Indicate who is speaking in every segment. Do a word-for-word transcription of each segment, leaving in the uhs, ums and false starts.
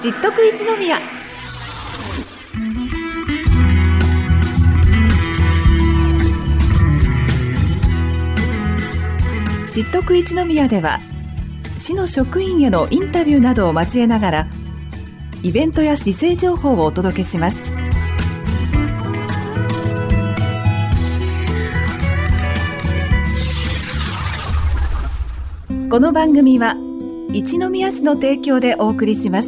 Speaker 1: 知っとく一宮。知っとく一宮では、市の職員へのインタビューなどを交えながらイベントや市政情報をお届けします。この番組は一宮市の提供でお送りします。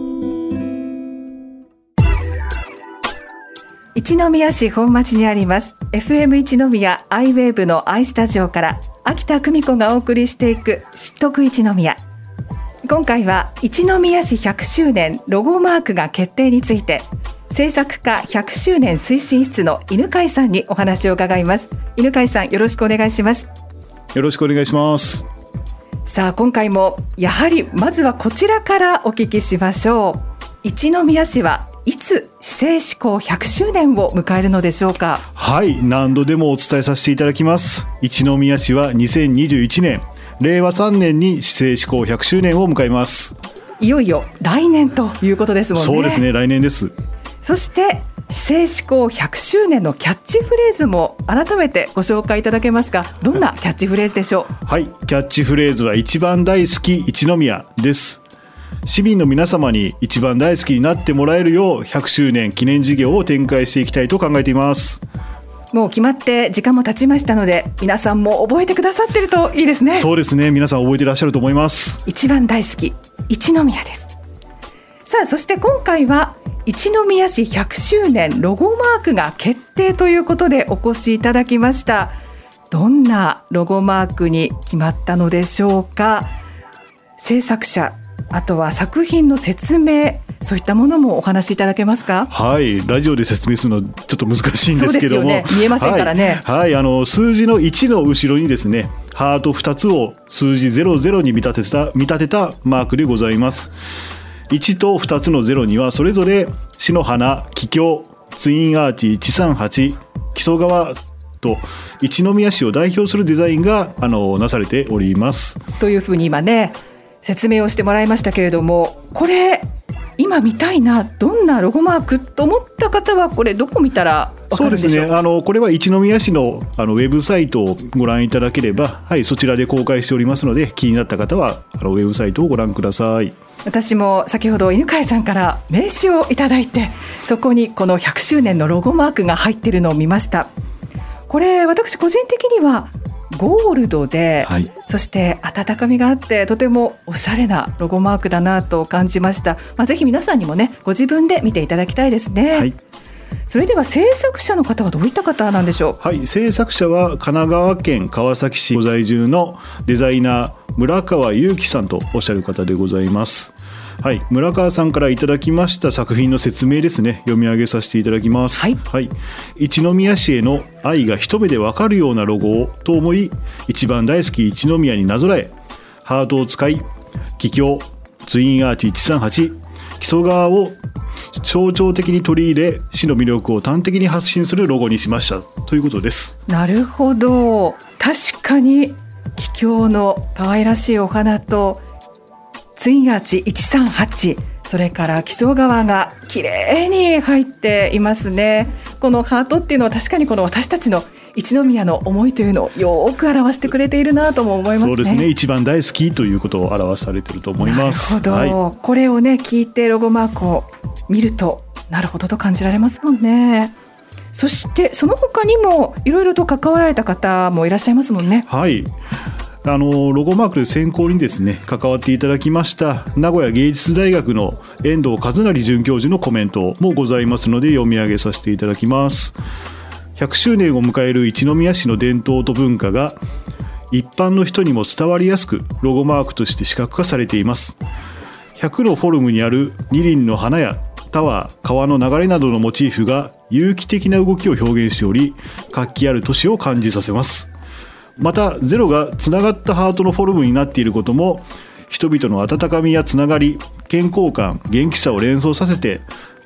Speaker 1: 一宮市本町にあります エフエム 一宮アイウェーブのアイスタジオから秋田久美子がお送りしていく知っとく一宮。今回は一宮市ひゃくしゅうねんロゴマークが決定について、制作課ひゃくしゅうねん推進室の犬飼さんにお話を伺います。犬飼さん、よろしくお願いします。
Speaker 2: よろしくお願いします。
Speaker 1: さあ、今回もやはりまずはこちらからお聞きしましょう。一宮市はいつ市政施行ひゃくしゅうねんを迎えるのでしょうか。
Speaker 2: はい、何度でもお伝えさせていただきます。一宮市はにせんにじゅういちねんれいわさんねんに市政施行ひゃくしゅうねんを迎えます。
Speaker 1: いよいよ来年ということですもんね。
Speaker 2: そうですね、来年です。
Speaker 1: そして市政施行ひゃくしゅうねんのキャッチフレーズも改めてご紹介いただけますか。どんなキャッチフレーズでしょう。
Speaker 2: はい、キャッチフレーズは一番大好き一宮です。市民の皆様に一番大好きになってもらえるようひゃくしゅうねん記念事業を展開していきたいと考えています。
Speaker 1: もう決まって時間も経ちましたので、皆さんも覚えてくださってるといいですね。
Speaker 2: そうですね、皆さん覚えていらっしゃると思います。
Speaker 1: 一番大好き一宮です。さあ、そして今回は一宮市ひゃくしゅうねんロゴマークが決定ということでお越しいただきました。どんなロゴマークに決まったのでしょうか。制作者、あとは作品の説明、そういったものもお話しいただけますか。
Speaker 2: はい、ラジオで説明するのちょっと難しいんですけども、
Speaker 1: そうですよね、見えませんからね。
Speaker 2: はい、はい、あの数字のいちの後ろにですね、ハートふたつを数字ゼロゼロに見立てた見立てたマークでございます。いちとふたつのゼロにはそれぞれ市の花、桔梗、ツインアーチいちさんはち、木曽川と一宮市を代表するデザインがあのなされております
Speaker 1: というふうに今ね説明をしてもらいましたけれども、これ今見たいな、どんなロゴマークと思った方はこれどこ見たら分かるんでしょう。
Speaker 2: そうですね、あのこれは一宮市 の, あのウェブサイトをご覧いただければ、はい、そちらで公開しておりますので、気になった方はあのウェブサイトをご覧ください。
Speaker 1: 私も先ほど犬飼さんから名刺をいただいて、そこにこのひゃくしゅうねんのロゴマークが入っているのを見ました。これ私個人的にはゴールドで、はい、そして温かみがあってとてもおしゃれなロゴマークだなと感じました。まあ、ぜひ皆さんにもねご自分で見ていただきたいですね。はい、それでは制作者の方はどういった方なんでしょう。
Speaker 2: はい、制作者は神奈川県川崎市ご在住のデザイナー村川祐樹さんとおっしゃる方でございます。はい、村川さんからいただきました作品の説明ですね、読み上げさせていただきます。はい、はい、一宮市への愛が一目でわかるようなロゴをと思い、一番大好き一宮になぞらえ、ハートを使い桔梗、ツインアーチいちさんはち、木曽川を象徴的に取り入れ、市の魅力を端的に発信するロゴにしましたということです。
Speaker 1: なるほど、確かに桔梗の可愛らしいお花とツインアーチいちさんはち、それから木曽川が綺麗に入っていますね。このハートっていうのは確かにこの私たちの一宮の思いというのをよく表してくれているなとも思いますね。
Speaker 2: そうですね、一番大好きということを表されていると思います。
Speaker 1: なるほど、はい、これをね聞いてロゴマークを見るとなるほどと感じられますもんね。そしてその他にもいろいろと関わられた方もいらっしゃいますもんね。
Speaker 2: はい、あのロゴマークで選考にですね関わっていただきました名古屋芸術大学の遠藤和成准教授のコメントもございますので読み上げさせていただきます。ひゃくしゅうねんを迎える一宮市の伝統と文化が一般の人にも伝わりやすくロゴマークとして視覚化されています。ひゃくのフォルムにある二輪の花やタワー、川の流れなどのモチーフが有機的な動きを表現しており、活気ある都市を感じさせます。またゼロがつながったハートのフォルムになっていることも人々の温かみやつながり、健康感、元気さを連想させて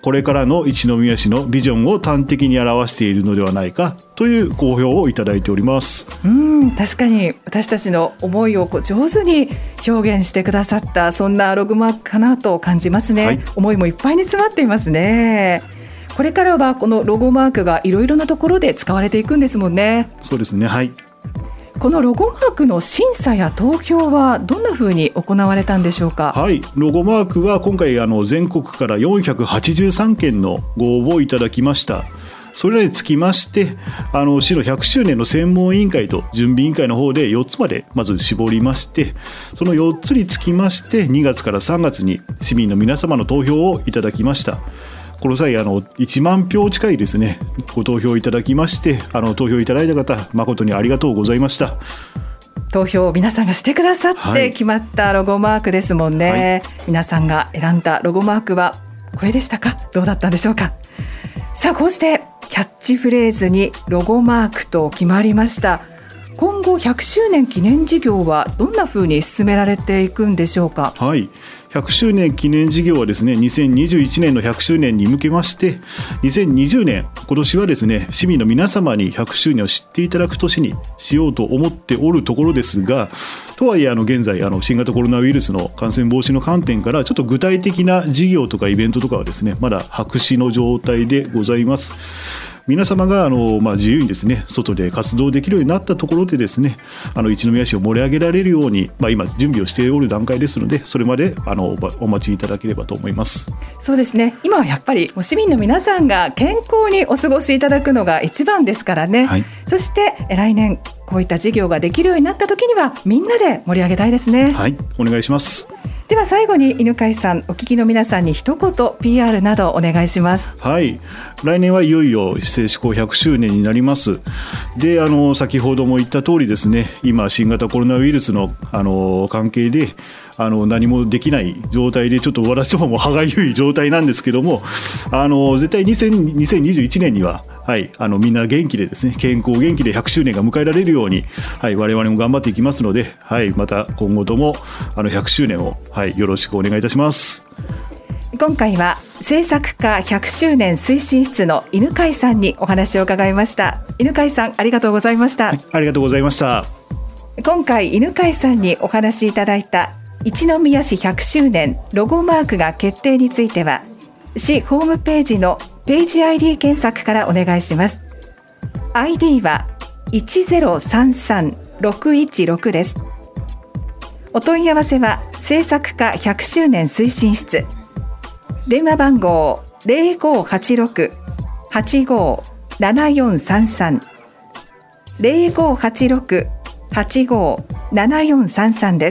Speaker 2: これからの一宮市のビジョンを端的に表しているのではないかという好評をいただいております。
Speaker 1: うん、確かに私たちの思いをこう上手に表現してくださったそんなロゴマークかなと感じますね、はい、思いもいっぱいに詰まっていますね。これからはこのロゴマークがいろいろなところで使われていくんですもんね。
Speaker 2: そうですね、はい。
Speaker 1: このロゴマークの審査や投票はどんなふうに行われたんでしょうか。
Speaker 2: はい、ロゴマークは今回あの全国からよんひゃくはちじゅうさんけんのご応募をいただきました。それらにつきましてあの市のひゃくしゅうねんの専門委員会と準備委員会の方でよっつまでまず絞りまして、そのよっつにつきましてにがつからさんがつに市民の皆様の投票をいただきました。この際あのいちまんひょう近いですねご投票いただきまして、あの投票いただいた方誠にありがとうございました。
Speaker 1: 投票を皆さんがしてくださって決まったロゴマークですもんね、はい、皆さんが選んだロゴマークはこれでしたか、どうだったんでしょうか。さあこうしてキャッチフレーズにロゴマークと決まりました。今後ひゃくしゅうねん記念事業はどんなふうに進められていくんでしょうか。
Speaker 2: はい、ひゃくしゅうねん記念事業はですねにせんにじゅういちねんのひゃくしゅうねんに向けましてにせんにじゅうねん今年はですね市民の皆様にひゃくしゅうねんを知っていただく年にしようと思っておるところですが、とはいえあの現在あの新型コロナウイルスの感染防止の観点からちょっと具体的な事業とかイベントとかはですねまだ白紙の状態でございます。皆様があの、まあ、自由にですね外で活動できるようになったところでですねあの一宮市を盛り上げられるように、まあ、今準備をしておる段階ですので、それまであのお待ちいただければと思います。
Speaker 1: そうですね、今はやっぱり市民の皆さんが健康にお過ごしいただくのが一番ですからね、はい、そして来年こういった事業ができるようになった時にはみんなで盛り上げたいですね。
Speaker 2: はい、お願いします。
Speaker 1: では最後に犬飼さん、お聞きの皆さんに一言 ピーアール などお願いします。
Speaker 2: はい、来年はいよいよ市政施行ひゃくしゅうねんになります。であの先ほども言った通りですね、今新型コロナウイルスのあの関係であの何もできない状態でちょっと私どもも歯がゆい状態なんですけども、あの絶対にせんにじゅういちねんにははい、あのみんな元気でですね健康元気でひゃくしゅうねんが迎えられるように、はい、我々も頑張っていきますので、はい、また今後ともあのひゃくしゅうねんを、はい、よろしくお願いいたします。
Speaker 1: 今回は政策課ひゃくしゅうねん推進室の犬飼さんにお話を伺いました。犬飼さん、ありがとうございました。
Speaker 2: はい、ありがとうございました。
Speaker 1: 今回犬飼さんにお話しいただいた一宮市ひゃくしゅうねんロゴマークが決定については市ホームページのページ アイディー 検索からお願いします。 アイディー はいちゼロさんさんろくいちろくです。お問い合わせは政策課ひゃくしゅうねん推進室、電話番号 ゼロごはちろく はちごななよんさんさん ゼロごはちろく はちごななよんさんさんです。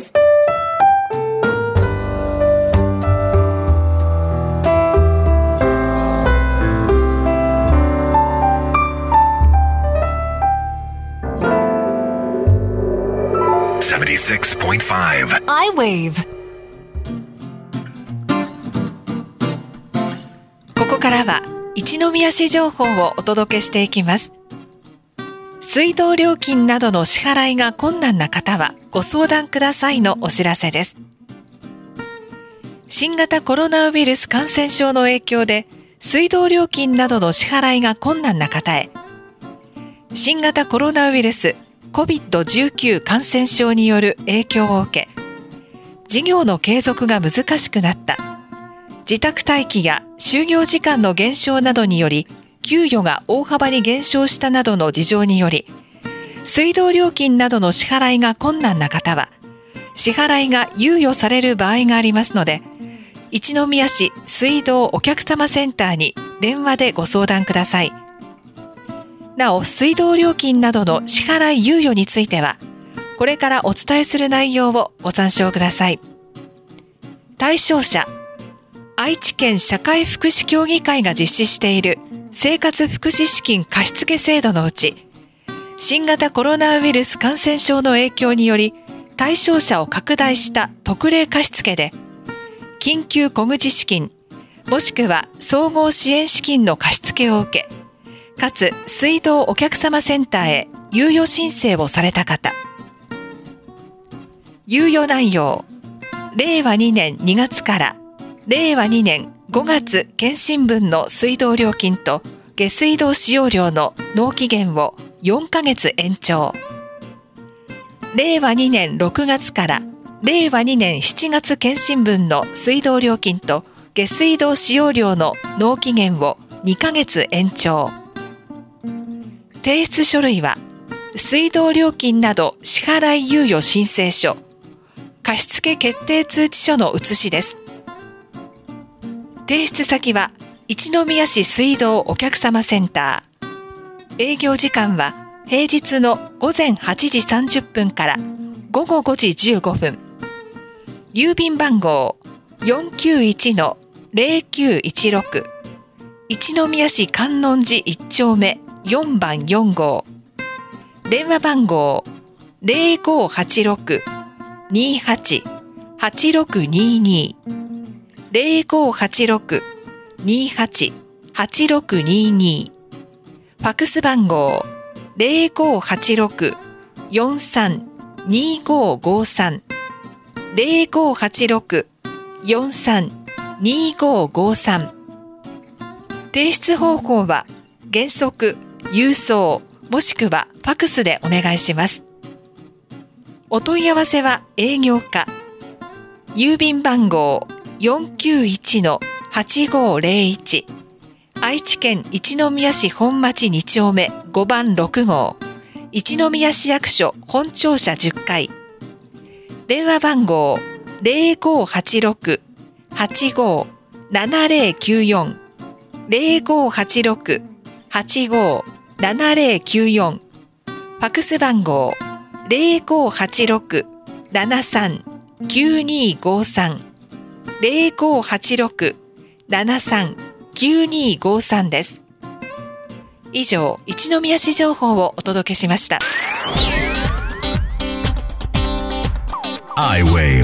Speaker 3: ななじゅうろくてんご アイウェーブ。 ここからは一宮市情報をお届けしていきます。水道料金などの支払いが困難な方はご相談くださいのお知らせです。新型コロナウイルス感染症の影響で水道料金などの支払いが困難な方へ、新型コロナウイルスコビッドじゅうきゅう 感染症による影響を受け、事業の継続が難しくなった、自宅待機や就業時間の減少などにより給与が大幅に減少したなどの事情により水道料金などの支払いが困難な方は支払いが猶予される場合がありますので、一宮市水道お客様センターに電話でご相談ください。なお、水道料金などの支払い猶予については、これからお伝えする内容をご参照ください。対象者、愛知県社会福祉協議会が実施している生活福祉資金貸付制度のうち、新型コロナウイルス感染症の影響により対象者を拡大した特例貸付で、緊急小口資金、もしくは総合支援資金の貸付を受け、かつ水道お客様センターへ猶予申請をされた方。猶予内容、れいわにねんにがつかられいわにねんごがつ検針分の水道料金と下水道使用料の納期限をよんかげつ延長。れいわにねんろくがつかられいわにねんしちがつ検針分の水道料金と下水道使用料の納期限をにかげつ延長。提出書類は水道料金など支払い猶予申請書、貸付決定通知書の写しです。提出先は一宮市水道お客様センター。営業時間は平日のごぜんはちじさんじゅっぷんからごごごじじゅうごふん。郵便番号 よんきゅういちのぜろきゅういちろく 一宮市観音寺いち丁目よんばんよん号。電話番号 ぜろごはちろく にはち はちろくにに ぜろごはちろく にはち はちろくにに。ファックス番号 ぜろごはちろく よんさん にごごさん ぜろごはちろく よんさん にごごさん。提出方法は原則郵送もしくはファックスでお願いします。お問い合わせは営業課。郵便番号 よんきゅういちのはちごぜろいち 愛知県一宮市本町に丁目ごばんろく号一宮市役所本庁舎じゅっかい。電話番号 ぜろごはちろく はちごななぜろきゅうよん ぜろごはちろく はちごななぜろきゅうよん。ファックス番号 ぜろごはちろく ななさん きゅうにごさん ぜろごはちろく ななさん きゅうにごさんです。以上、一宮市情報をお届けしました。
Speaker 4: アイウェー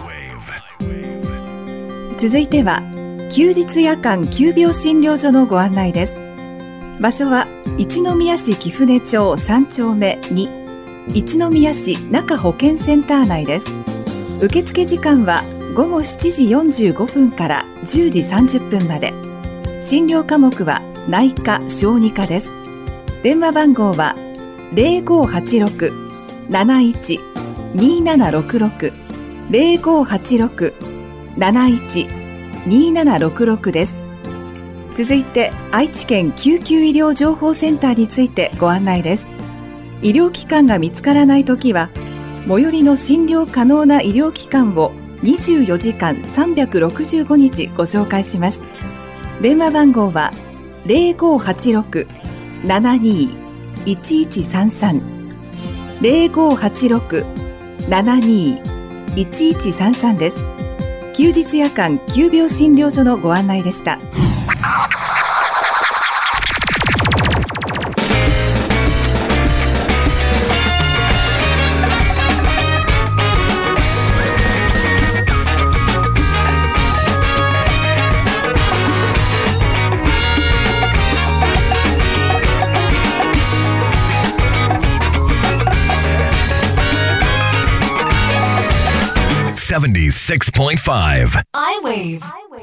Speaker 4: ブ。
Speaker 1: 続いては休日夜間急病診療所のご案内です。場所は一宮市貴船町さん丁目に一宮市中保健センター内です。受付時間はごごしちじよんじゅうごふんからじゅうじさんじゅっぷんまで。診療科目は内科・小児科です。電話番号はぜろごはちろく なないち にななろくろく ぜろごはちろく なないち にななろくろくです。続いて愛知県救急医療情報センターについてご案内です。医療機関が見つからないときは最寄りの診療可能な医療機関をにじゅうよじかんさんびゃくろくじゅうごにちご紹介します。電話番号はぜろごはちろく ななにいちいちさんさん ぜろごはちろく ななにいいちいちさんさんです。休日夜間急病診療所のご案内でした。
Speaker 4: セブンティーシックスポイントファイブ
Speaker 3: アイウェー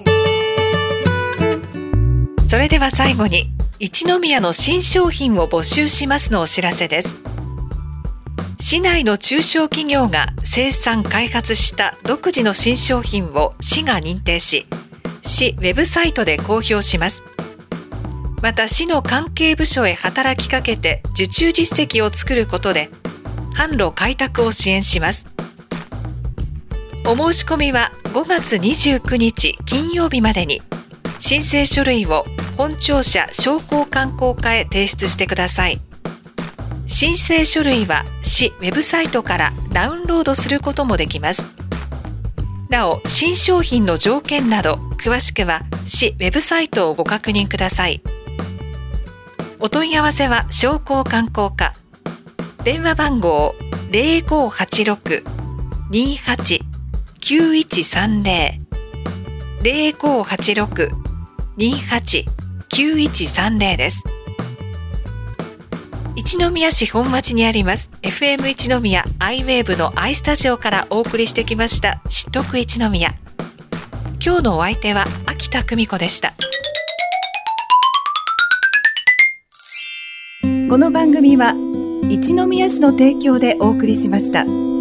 Speaker 3: ブ。それでは最後に一宮の新商品を募集しますのお知らせです。市内の中小企業が生産開発した独自の新商品を市が認定し、市ウェブサイトで公表します。また市の関係部署へ働きかけて受注実績を作ることで販路開拓を支援します。お申し込みはごがつにじゅうくにち金曜日までに申請書類を本庁舎商工観光課へ提出してください。申請書類は市ウェブサイトからダウンロードすることもできます。なお、新商品の条件など詳しくは市ウェブサイトをご確認ください。お問い合わせは商工観光課。電話番号ぜろごはちろく にはち きゅういちさんぜろ ぜろごはちろく にはち きゅういちさんぜろ です。一宮市本町にあります エフエム 一宮アイウェーブの アイスタジオからお送りしてきました知得一宮。 今日のお相手は秋田久美子でした。
Speaker 1: この番組は一宮市の提供でお送りしました。